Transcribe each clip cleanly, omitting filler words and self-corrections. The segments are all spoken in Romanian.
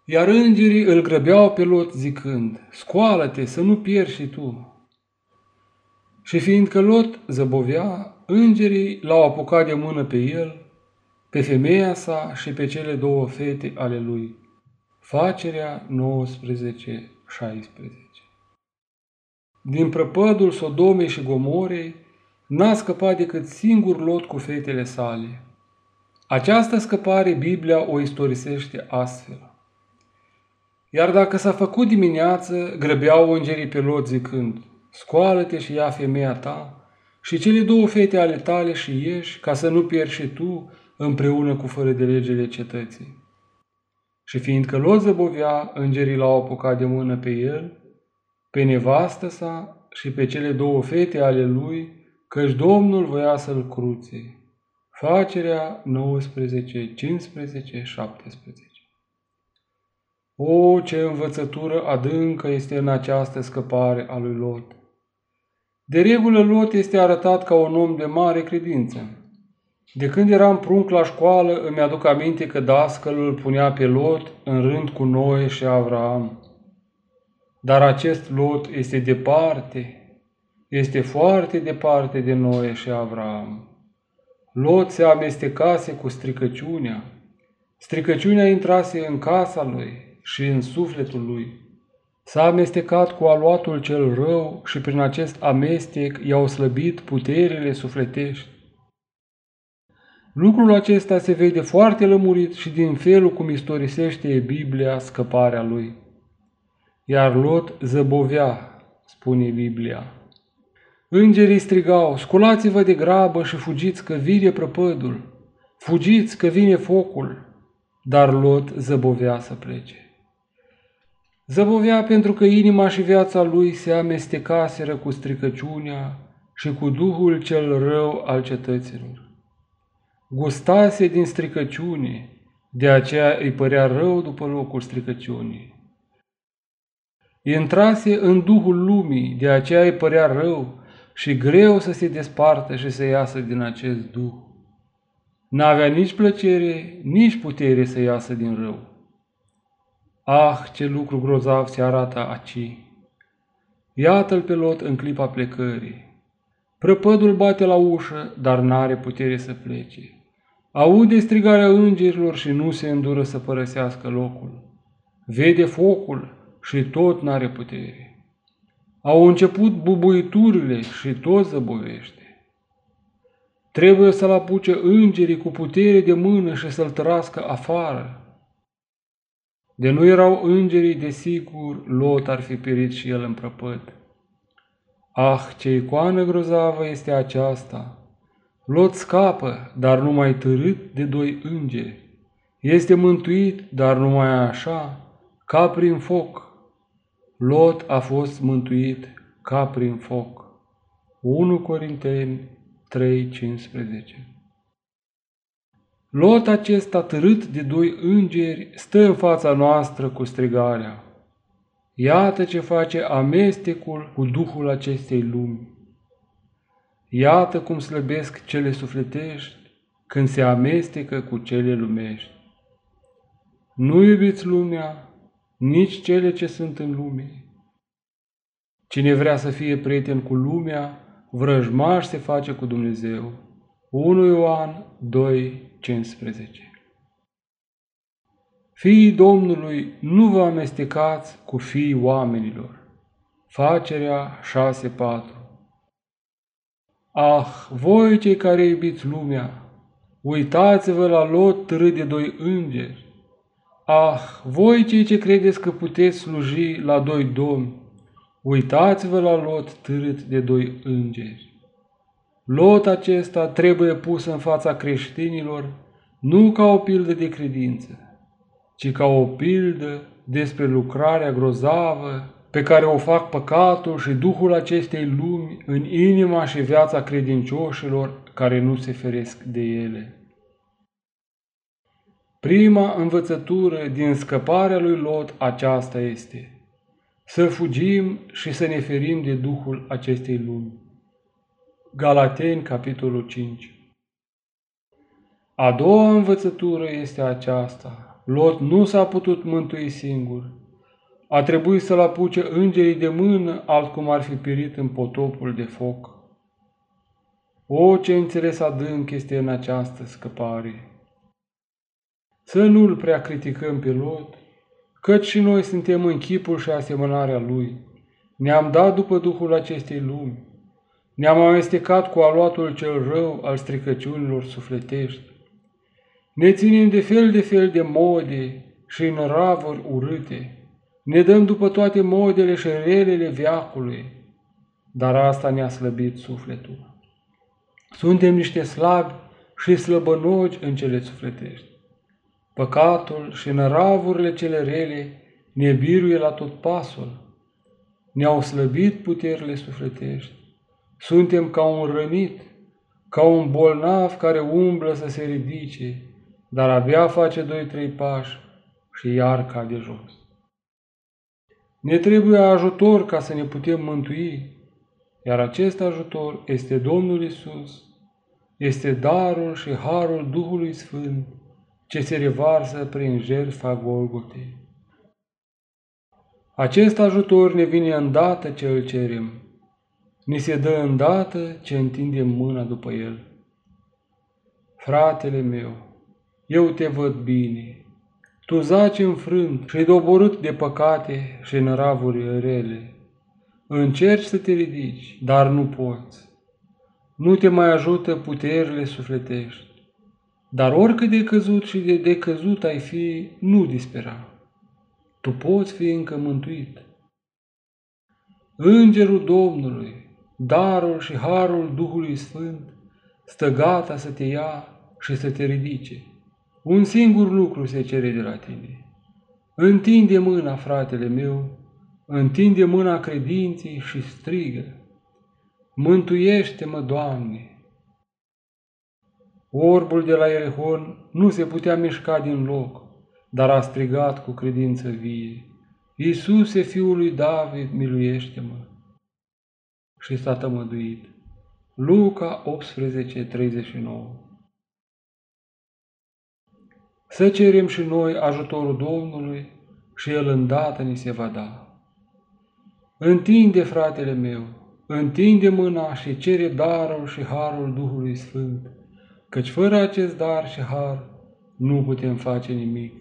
Iar îngerii îl grăbeau pe Lot zicând, scoală-te să nu pierzi și tu. Și fiindcă Lot zăbovea, îngerii l-au apucat de mână pe el, pe femeia sa și pe cele două fete ale lui. Facerea 19:16. Din prăpădul Sodomei și Gomorei n-a scăpat decât singur Lot cu fetele sale. Această scăpare Biblia o istorisește astfel. Iar dacă s-a făcut dimineață, grăbeau îngerii pe Lot zicând, scoală-te și ia femeia ta și cele două fete ale tale și ieși, ca să nu pierzi și tu împreună cu fără de legele cetății. Și fiindcă Lot zăbovea, îngerii l-au apucat de mână pe el, pe nevastă sa și pe cele două fete ale lui, căci Domnul voia să-l cruțe. Facerea 19, 15, 17. O, ce învățătură adâncă este în această scăpare a lui Lot! De regulă, Lot este arătat ca un om de mare credință. De când eram prunc la școală, îmi aduc aminte că dascălul îl punea pe Lot în rând cu Noe și Avraam. Dar acest Lot este departe, este foarte departe de Noe și Avraam. Lot se amestecase cu stricăciunea. Stricăciunea intrase în casa lui și în sufletul lui. S-a amestecat cu aluatul cel rău și prin acest amestec i-au slăbit puterile sufletești. Lucrul acesta se vede foarte lămurit și din felul cum istorisește Biblia scăparea lui. Iar Lot zăbovea, spune Biblia. Îngerii strigau, sculați-vă de grabă și fugiți că vine prăpădul, fugiți că vine focul, dar Lot zăbovea să plece. Zăbovea pentru că inima și viața lui se amestecaseră cu stricăciunea și cu duhul cel rău al cetăților. Gustase din stricăciune, de aceea îi părea rău după locul stricăciunii. Intrase în duhul lumii, de aceea îi părea rău și greu să se despartă și să iasă din acest duh. N-avea nici plăcere, nici putere să iasă din rău. Ah, ce lucru grozav se arată aici! Iată-l pe Lot în clipa plecării. Prăpădul bate la ușă, dar n-are putere să plece. Aude strigarea îngerilor și nu se îndură să părăsească locul. Vede focul și tot n-are putere. Au început bubuiturile și tot zăbovește. Trebuie să-l apuce îngerii cu putere de mână și să-l trască afară. De nu erau îngerii, desigur, Lot ar fi pierit și el în prăpăd. Ah, ce icoană grozavă este aceasta! Lot scapă, dar numai târât de doi îngeri. Este mântuit, dar numai așa, ca prin foc. Lot a fost mântuit ca prin foc. 1 Corinteni 3:15. Lot acesta târât de doi îngeri stă în fața noastră cu strigarea. Iată ce face amestecul cu duhul acestei lumi. Iată cum slăbesc cele sufletești când se amestecă cu cele lumești. Nu iubiți lumea, nici cele ce sunt în lume. Cine vrea să fie prieten cu lumea, vrăjmaș se face cu Dumnezeu. 1 Ioan 2:15. Fiii Domnului, nu vă amestecați cu fiii oamenilor. Facerea 6:4. Ah, voi cei care iubiți lumea, uitați-vă la Lot târât de doi îngeri. Ah, voi cei ce credeți că puteți sluji la doi domni, uitați-vă la Lot târât de doi îngeri. Lot acesta trebuie pus în fața creștinilor nu ca o pildă de credință, ci ca o pildă despre lucrarea grozavă pe care o fac păcatul și duhul acestei lumi în inima și viața credincioșilor care nu se feresc de ele. Prima învățătură din scăparea lui Lot aceasta este: să fugim și să ne ferim de duhul acestei lumi. Galateni, capitolul 5. A doua învățătură este aceasta: Lot nu s-a putut mântui singur. A trebuit să-l apuce îngerii de mână, altcum ar fi pierit în potopul de foc. O, ce înțeles adânc este în această scăpare! Să nu-l prea criticăm pe Lot, căci și noi suntem în chipul și asemănarea lui. Ne-am dat după duhul acestei lumi. Ne-am amestecat cu aluatul cel rău al stricăciunilor sufletești. Ne ținem de fel de mode și în ravuri urâte. Ne dăm după toate modele și relele veacului, dar asta ne-a slăbit sufletul. Suntem niște slabi și slăbănogi în cele sufletești. Păcatul și năravurile cele rele ne biruie la tot pasul. Ne-au slăbit puterile sufletești. Suntem ca un rănit, ca un bolnav care umblă să se ridice, dar abia face 2-3 pași și iar cade jos. Ne trebuie ajutor ca să ne putem mântui, iar acest ajutor este Domnul Isus, este darul și harul Duhului Sfânt ce se revarsă prin jertfa Golgotei. Acest ajutor ne vine îndată ce îl cerem, ni se dă îndată ce întindem mâna după el. Fratele meu, eu te văd bine, tu zaci înfrânt și doborât de păcate și năravuri rele. Încerci să te ridici, dar nu poți. Nu te mai ajută puterile sufletești. Dar oricât de căzut și de decăzut ai fi, nu dispera. Tu poți fi încă mântuit. Îngerul Domnului, darul și harul Duhului Sfânt, stă gata să te ia și să te ridice. Un singur lucru se cere de la tine. Întinde mâna, fratele meu, întinde mâna credinței și strigă: Mântuiește-mă, Doamne! Orbul de la Ierihon nu se putea mișca din loc, dar a strigat cu credință vie: Iisuse, Fiul lui David, miluiește-mă! Și s-a tămăduit. Luca 18:39. Să cerem și noi ajutorul Domnului și El îndată ni se va da. Întinde, fratele meu, întinde mâna și cere darul și harul Duhului Sfânt, căci fără acest dar și har nu putem face nimic.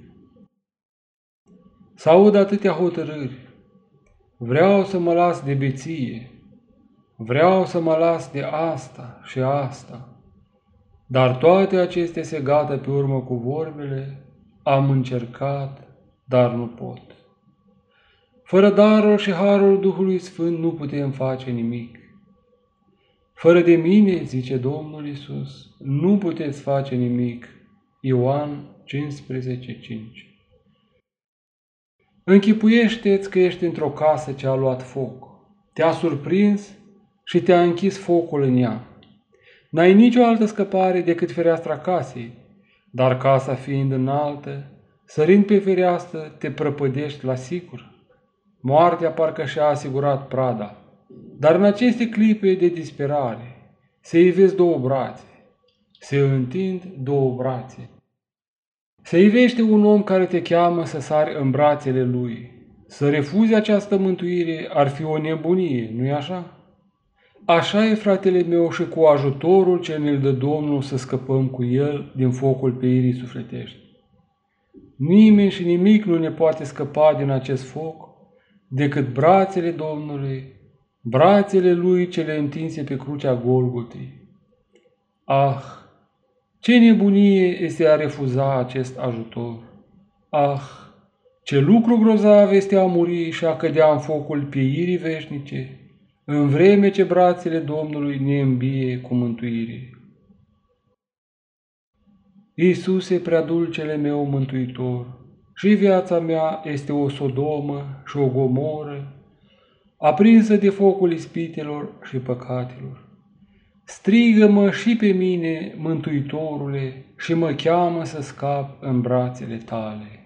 Să aud atâtea hotărâri. Vreau să mă las de beție, vreau să mă las de asta și asta, dar toate acestea se gata pe urmă cu vorbele: am încercat, dar nu pot. Fără darul și harul Duhului Sfânt nu putem face nimic. Fără de mine, zice Domnul Isus, nu puteți face nimic. Ioan 15:5. Închipuiește-ți că ești într-o casă ce a luat foc. Te-a surprins și te-a închis focul în ea. N-ai nicio altă scăpare decât fereastra casei, dar casa fiind înaltă, sărind pe fereastră, te prăpădești la sigur. Moartea parcă și-a asigurat prada, dar în aceste clipe de disperare se ivesc două brațe, se întind două brațe. Se ivește un om care te cheamă să sari în brațele lui. Să refuzi această mântuire ar fi o nebunie, nu-i așa? Așa e, fratele meu, și cu ajutorul ce ne-l dă Domnul să scăpăm cu el din focul peirii sufletești. Nimeni și nimic nu ne poate scăpa din acest foc decât brațele Domnului, brațele Lui cele întinse pe crucea Golgotei. Ah, ce nebunie este a refuza acest ajutor! Ah, ce lucru grozav este a muri și a cădea în focul pieirii veșnice, în vreme ce brațele Domnului ne îmbie cu mântuire. Iisuse, prea dulcele meu mântuitor, și viața mea este o Sodomă și o Gomoră, aprinsă de focul ispitelor și păcatelor. Strigă-mă și pe mine, Mântuitorule, și mă cheamă să scap în brațele tale.